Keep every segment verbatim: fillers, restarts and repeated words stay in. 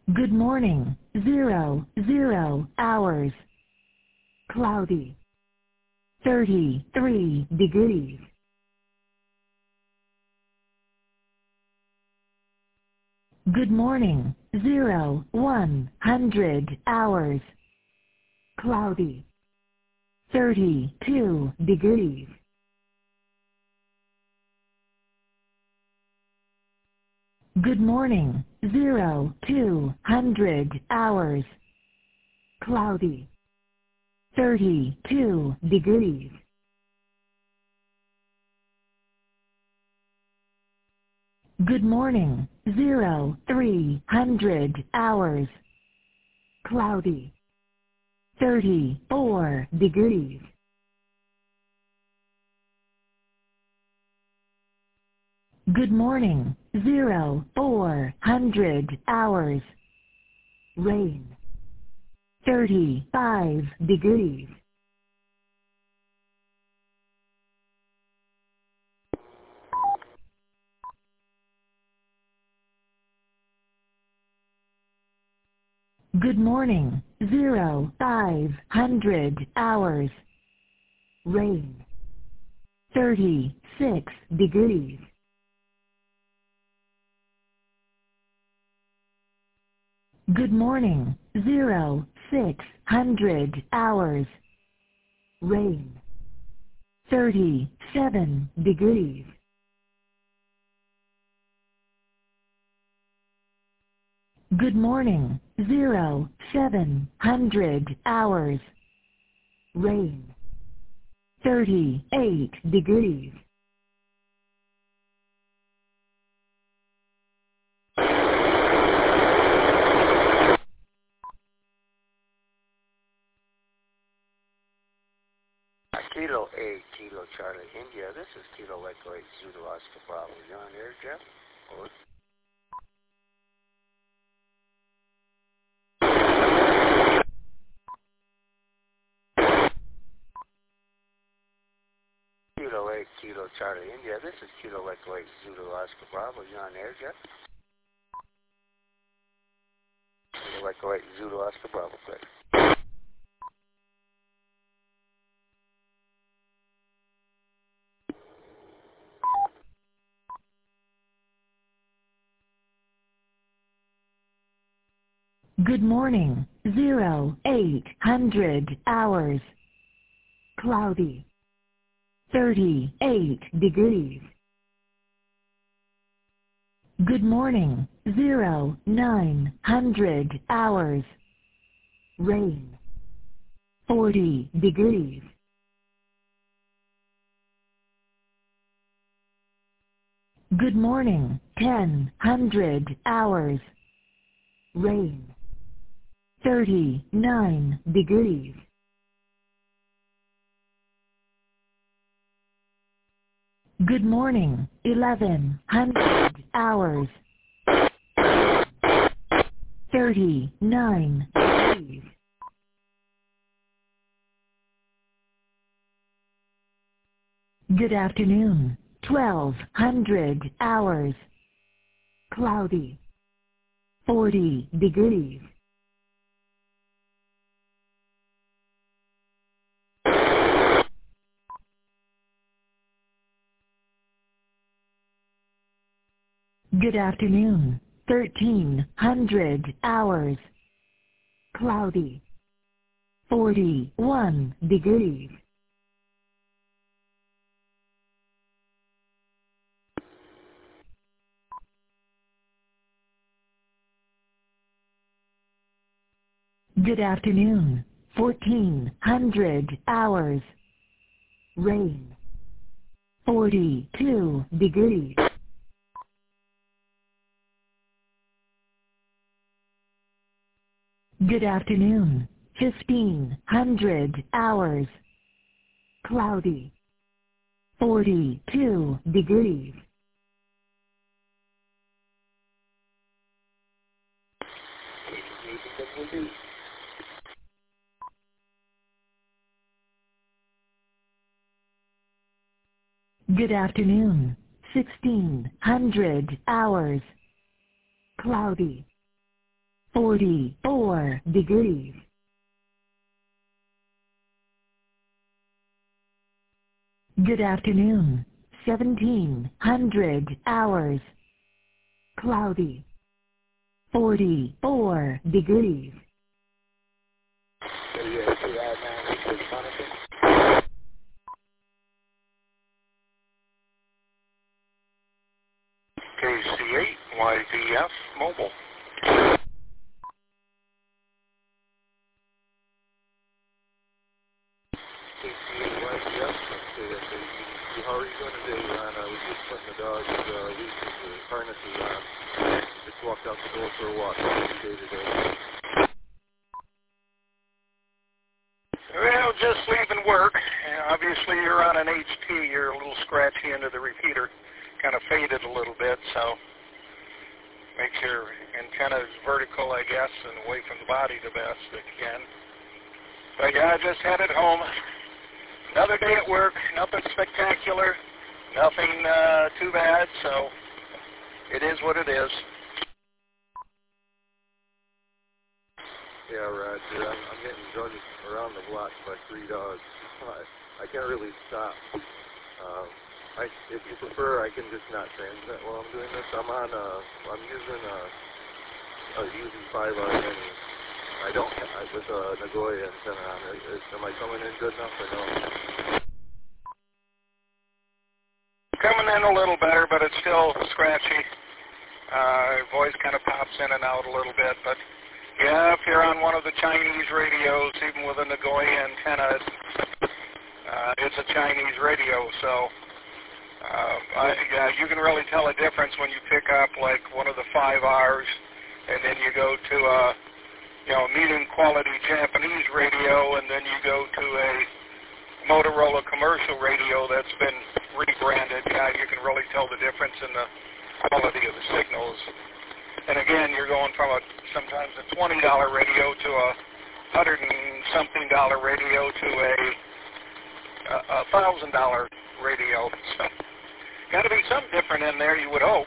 Good morning, zero, zero, hours. Cloudy. thirty-three degrees. Good morning, zero, one hundred hours. Cloudy. thirty-two degrees. Good morning, zero, two hundred hours. Cloudy. thirty-two degrees. Good morning, zero, three hundred hours. Cloudy. thirty-four degrees. Good morning, zero, four hundred hours. Rain. thirty-five degrees. Good morning, zero, five hundred hours. Rain. thirty-six degrees. Good morning, zero, six hundred hours. Rain. thirty-seven degrees. Good morning, zero, seven hundred hours. Rain. thirty-eight degrees. Kilo eight, Kilo Charlie India. This is Kilo Echo eight, Zulu Oscar Bravo. You on air, Jeff? Over. Kilo eight, Kilo Charlie India. This is Kilo Echo eight, Zulu Oscar Bravo. You on air, Jeff? Kilo Echo eight, Zulu Oscar Bravo, please. Good morning, zero, eight hundred hours. Cloudy. thirty-eight degrees. Good morning, zero, nine hundred hours. Rain. forty degrees. Good morning, ten hundred hours. Rain. thirty-nine degrees. Good morning, eleven hundred hours. thirty-nine degrees. Good afternoon, twelve hundred hours. Cloudy. forty degrees. Good afternoon, thirteen hundred hours. Cloudy. forty-one degrees. Good afternoon, fourteen hundred hours. Rain. forty-two degrees. Good afternoon, fifteen hundred hours. Cloudy. forty-two degrees. Good afternoon, sixteen hundred hours. Cloudy. forty-four degrees. Good afternoon. seventeen hundred hours. Cloudy. forty-four degrees. K C eight Y D F Mobile. K C eight Y D F, how are you doing today, Ron? I was just putting the dog's uh, leashes, the harnesses on. Just walked out the door for a walk. How are you day today? Well, just leaving work. Uh, obviously, you're on an H T. You're a little scratchy into the repeater. Kind of faded a little bit, so make your antennas vertical, I guess, and away from the body the best that you can. But yeah, I just headed home. Another day at work. Nothing spectacular. Nothing uh, too bad, so it is what it is. Yeah, Roger. I'm, I'm getting drugged around the block by three dogs. I, I can't really stop. Um, I, if you prefer, I can just not transmit while I'm doing this. I'm on. Uh, I'm using a, a U Z five R mini. I don't I, with a Nagoya antenna on it. Is, am I coming in good enough or no? Coming in a little better, but it's still scratchy. Uh, voice kind of pops in and out a little bit, but yeah, if you're on one of the Chinese radios, even with a Nagoya antenna, it's, uh, it's a Chinese radio, so. Uh, I, yeah, you can really tell a difference when you pick up like one of the five R's, and then you go to a, you know, medium quality Japanese radio, and then you go to a Motorola commercial radio that's been rebranded. Yeah, you can really tell the difference in the quality of the signals. And again, you're going from a sometimes a twenty dollar radio to a hundred and something dollar radio to a a thousand dollar radio. So, got to be something different in there, you would hope.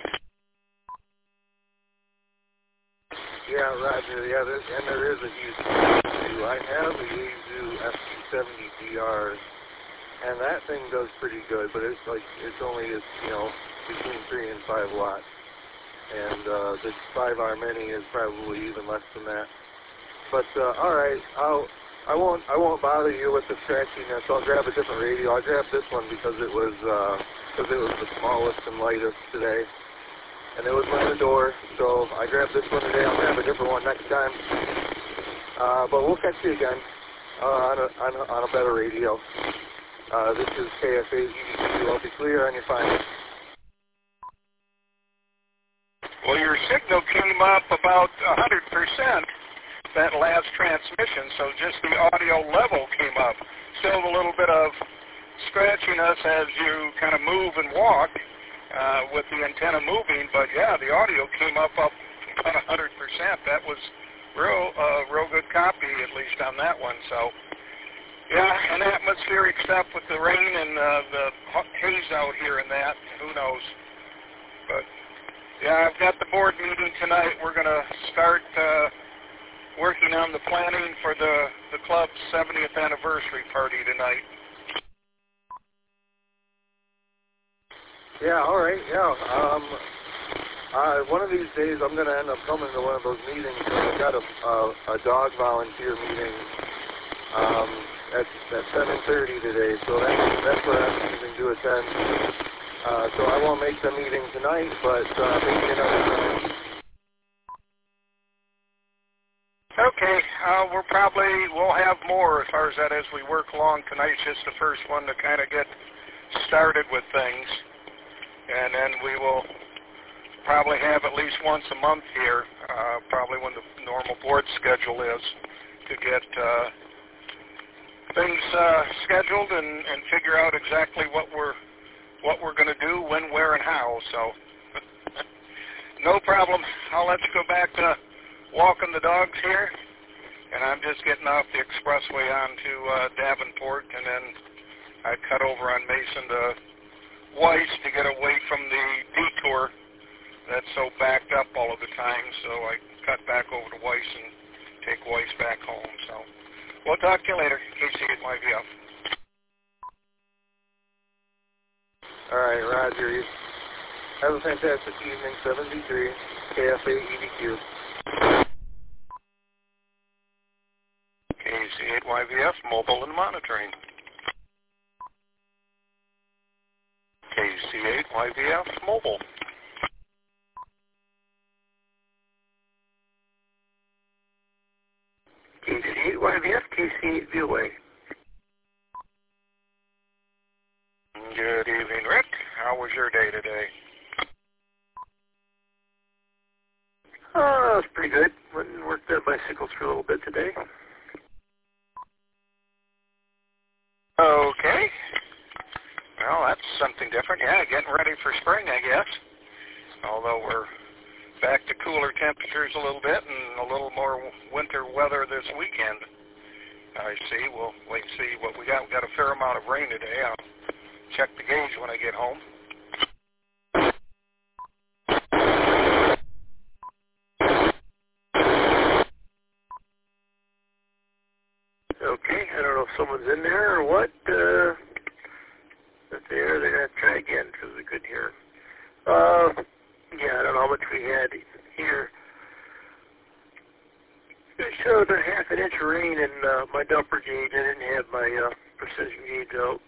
Yeah, Roger. Yeah, there's, and there is a huge issue. I have a Yaesu F two seventy D R, and that thing does pretty good, but it's like it's only it's you know between three and five watts, and uh, the five R Mini is probably even less than that. But uh, all right, I'll. I won't. I won't bother you with the scratchiness. I'll grab a different radio. I'll grab this one because it was because uh, it was the smallest and lightest today, and it was by the door. So I grabbed this one today. I'll grab a different one next time. Uh, but we'll catch you again uh, on, a, on a on a better radio. Uh, this is K F A Z D Q. I'll be clear on your final. Well, your signal came up about one hundred percent. That last transmission, so just the audio level came up. Still a little bit of scratchiness as you kind of move and walk uh, with the antenna moving, but yeah, the audio came up up about one hundred percent. That was real, uh, real good copy, at least on that one. So yeah, an atmospheric stuff with the rain and uh, the haze out here and that. Who knows? But yeah, I've got the board meeting tonight. We're going to start. Uh, working on the planning for the, the club's seventieth anniversary party tonight. Yeah, all right, yeah. Um, uh, one of these days I'm going to end up coming to one of those meetings. I've got a, a, a dog volunteer meeting um, at, at seven thirty today, so that's, that's what I'm choosing to attend. Uh, so I won't make the meeting tonight, but uh, maybe another time. Okay, uh, we'll probably, we'll have more as far as that as we work along. Tonight's just the first one to kind of get started with things. And then we will probably have at least once a month here, uh, probably when the normal board schedule is, to get uh, things uh, scheduled and, and figure out exactly what we're, what we're going to do, when, where, and how. So, no problem. I'll let you go back to walking the dogs here, and I'm just getting off the expressway onto uh, Davenport, and then I cut over on Mason to Weiss to get away from the detour that's so backed up all of the time, so I cut back over to Weiss and take Weiss back home. So we'll talk to you later. K C eight Y V F. All right, Roger. You have a fantastic evening. seven B three, K F A E D Q. K C eight Y V F, mobile and monitoring. K C eight Y V F, mobile. K C eight Y V F, K C eight V O A. Good evening, Rick. How was your day today? Oh, it was pretty good. Went and worked the bicycles for a little bit today. Okay. Well, that's something different. Yeah, getting ready for spring, I guess. Although we're back to cooler temperatures a little bit and a little more winter weather this weekend. I see. We'll wait and see what we got. We got a fair amount of rain today. I'll check the gauge when I get home. Okay, I don't know if someone's in there or what. Uh, if they are, they're going to try again because we couldn't hear. Uh, yeah, I don't know how much we had here. It showed a half an inch of rain in uh, my dumper gauge. I didn't have my uh, precision gauge out.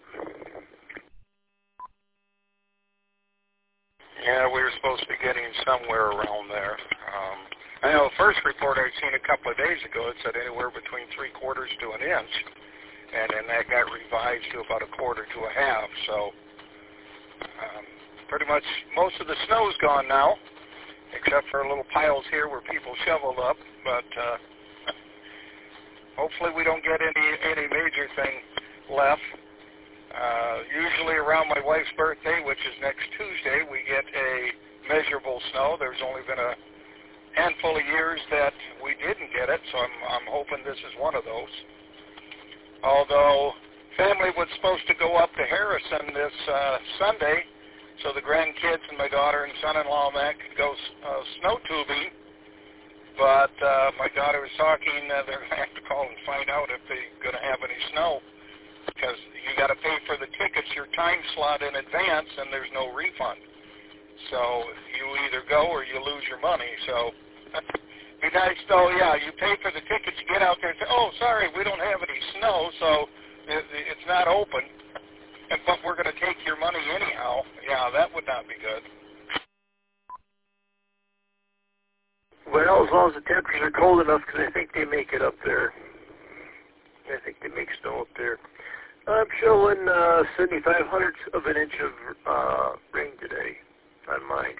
Yeah, we were supposed to be getting somewhere around there. Um, I know the first report I'd seen a couple of days ago, it said anywhere between three quarters to an inch, and then that got revised to about a quarter to a half. So um, pretty much most of the snow's gone now, except for little piles here where people shoveled up. But uh, hopefully we don't get any any major thing left. Uh, usually around my wife's birthday, which is next Tuesday, we get a measurable snow. There's only been a handful of years that we didn't get it, so I'm, I'm hoping this is one of those. Although family was supposed to go up to Harrison this uh, Sunday, so the grandkids and my daughter and son-in-law and that could go uh, snow tubing. But uh, my daughter was talking, uh, they're going to have to call and find out if they're going to have any snow, because you got to pay for the tickets, your time slot in advance, and there's no refund. So you either go or you lose your money. So be nice though, yeah, you pay for the tickets, you get out there and say, oh, sorry, we don't have any snow, so it, it's not open, and, but we're going to take your money anyhow. Yeah, that would not be good. Well, as long as the temperatures are cold enough, because I think they make it up there. I think they make snow up there. I'm showing uh, seventy-five hundredths of an inch of uh, rain today on mine.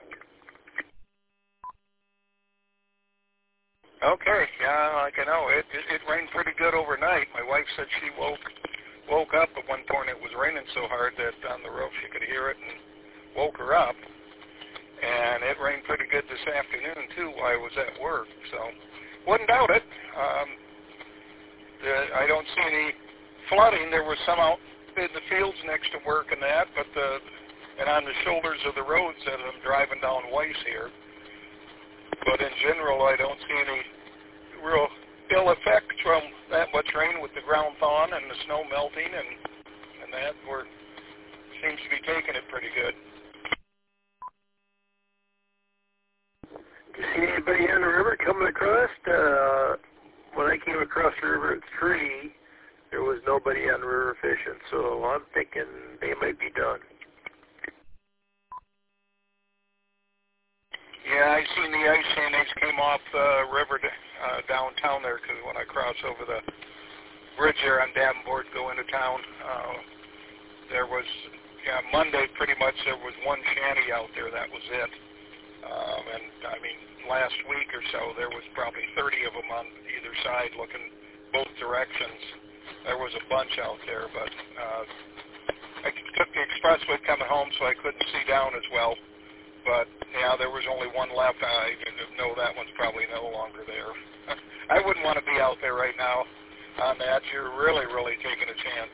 Okay, yeah, like I know, it, it it rained pretty good overnight. My wife said she woke woke up at one point. It was raining so hard that on the roof she could hear it and woke her up. And it rained pretty good this afternoon too while I was at work. So wouldn't doubt it. Um, the, I don't see any flooding. There was some out in the fields next to work and that, but the and on the shoulders of the roads as I'm driving down Weiss here. But in general, I don't see any real ill effects from that much rain with the ground thawing and the snow melting and and that. We're seems to be taking it pretty good. Did you see anybody on the river coming across? Uh, when I came across the river at three, there was nobody on the river fishing, so I'm thinking they might be done. Yeah, I seen the ice sandings came off the river to, uh, downtown there, because when I cross over the bridge there on Davenport go into town, uh, there was, yeah, Monday pretty much there was one shanty out there, that was it. Um, and, I mean, last week or so, there was probably thirty of them on either side looking both directions. There was a bunch out there, but uh, I took the expressway coming home, so I couldn't see down as well. But, yeah, there was only one left. I know that one's probably no longer there. I wouldn't want to be out there right now on that. You're really, really taking a chance.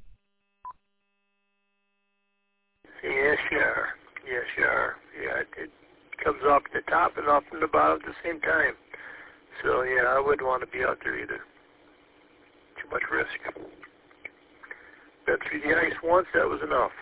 Yes, you are. Yes, you are. Yeah, it, it comes off the top and off from the bottom at the same time. So, yeah, I wouldn't want to be out there either. Too much risk. Been through the ice once, that was enough.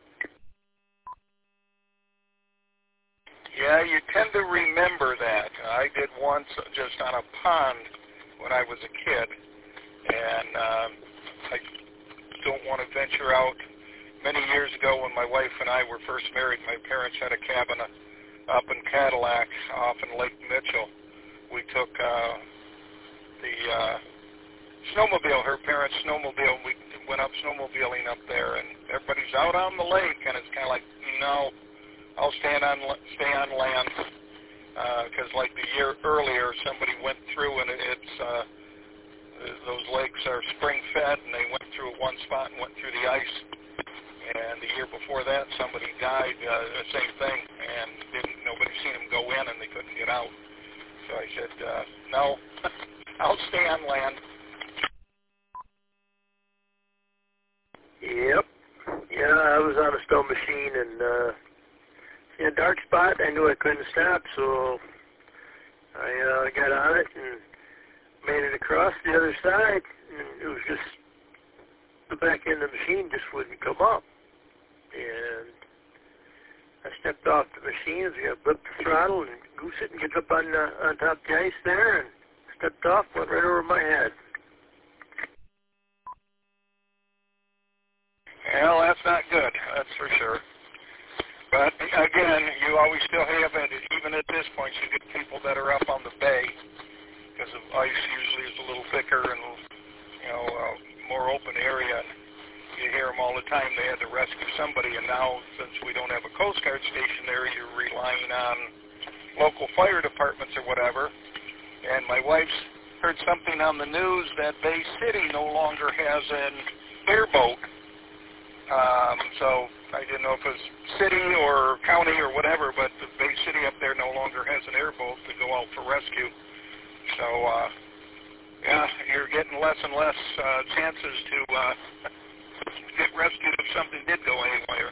Yeah, you tend to remember that. I did once just on a pond when I was a kid, and um, I don't want to venture out. Many years ago when my wife and I were first married, my parents had a cabin up in Cadillac off in Lake Mitchell. We took uh, the uh, snowmobile, her parents' snowmobile, we went up snowmobiling up there, and everybody's out on the lake, and it's kind of like, no, I'll stand on, stay on land, because uh, like the year earlier, somebody went through, and it's, uh, those lakes are spring-fed, and they went through one spot and went through the ice. And the year before that, somebody died, uh, the same thing, and didn't nobody seen him go in, and they couldn't get out. So I said, uh, no, I'll stay on land. Yep. Yeah, I was on a snow machine, and uh, in a dark spot, I knew I couldn't stop, so I uh, got on it and made it across the other side, and it was just the back end of the machine just wouldn't come up. And I stepped off the machine, as I blipped the throttle, and goose it and get up on, uh, on top of the ice there, and stepped off, went right over my head. Well, that's not good, that's for sure. But again, you always still have it, even at this point, you get people that are up on the bay, because the ice usually is a little thicker and, you know, uh, more open area. You hear them all the time. They had to rescue somebody, and now since we don't have a Coast Guard station there, you're relying on local fire departments or whatever. And my wife's heard something on the news that Bay City no longer has an airboat. Um, so I didn't know if it was city or county or whatever, but the Bay City up there no longer has an airboat to go out for rescue. So, uh, yeah, you're getting less and less uh, chances to uh, get rescued if something did go anywhere.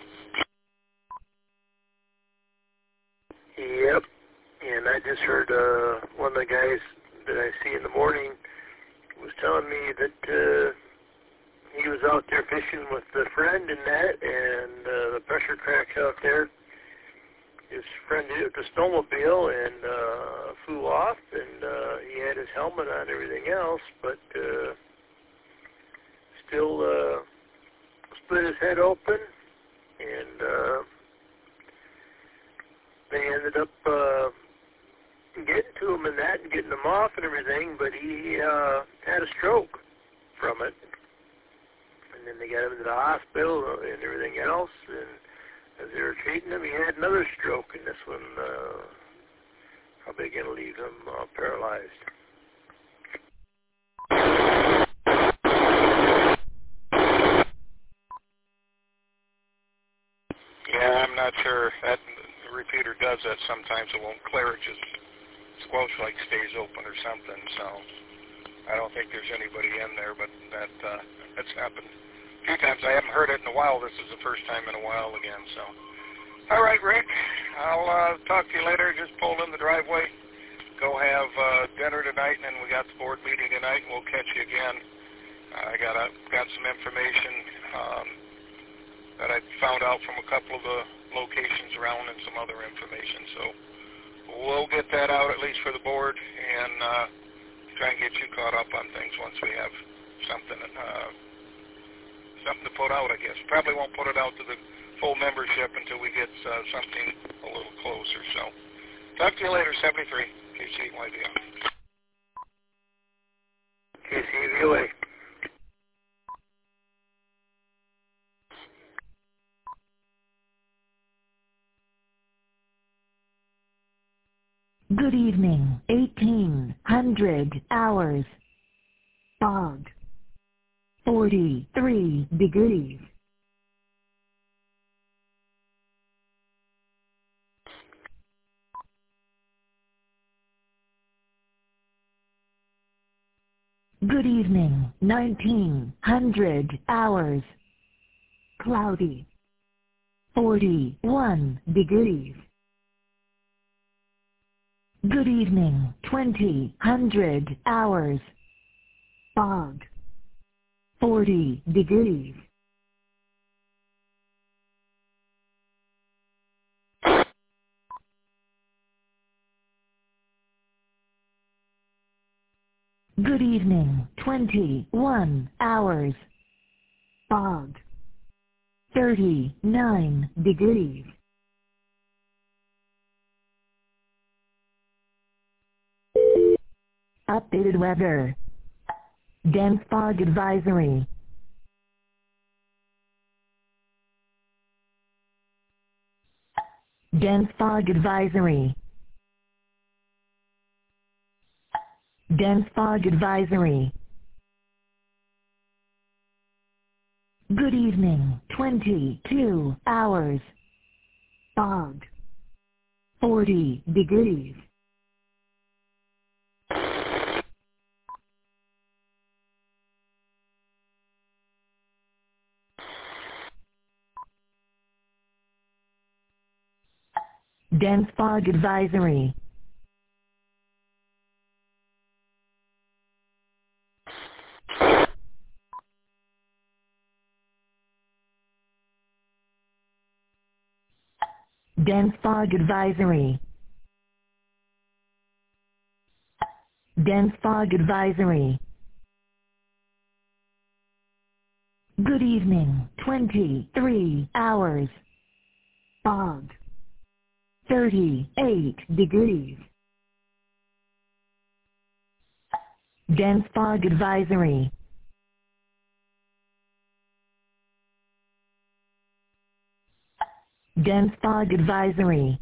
Yep. And I just heard uh, one of the guys that I see in the morning was telling me that uh, he was out there fishing with a friend and that, and uh, the pressure cracks out there. His friend did it with the snowmobile and uh, flew off, and uh, he had his helmet on and everything else, but uh, still uh, split his head open, and uh, they ended up uh, getting to him and that and getting him off and everything, but he uh, had a stroke from it. And then they got him into the hospital and everything else, and as they were treating him, he had another stroke, and this one uh, probably going to leave him uh, paralyzed. Yeah, I'm not sure. That the repeater does that sometimes. It won't clear. It just squelch like stays open or something. So I don't think there's anybody in there, but that uh, that's happened a few times. I haven't heard it in a while. This is the first time in a while again. So, all right, Rick. I'll uh, talk to you later. Just pull in the driveway. Go have uh, dinner tonight, and then we got the board meeting tonight, and we'll catch you again. Uh, I got a, got some information um, that I found out from a couple of the locations around and some other information. So we'll get that out at least for the board and uh, try and get you caught up on things once we have something uh, something to put out, I guess. Probably won't put it out to the full membership until we get uh, something a little closer. So talk to you later, seventy-three, K C Y V O. K C V O A. Good evening, eighteen hundred hours. Fog. forty-three degrees. Good evening, nineteen hundred hours. Cloudy. forty-one degrees. Good evening, twenty, hundred, hours. Fog. forty degrees. Good evening, twenty-one, hours. Fog. thirty-nine degrees. Updated weather. Dense fog advisory. Dense fog advisory. Dense fog advisory. Good evening, twenty-two, hours. Fog. forty degrees. Dense fog advisory. Dense fog advisory. Dense fog advisory. Good evening, twenty-three, hours. Fog. thirty-eight degrees. Dense fog advisory. Dense fog advisory.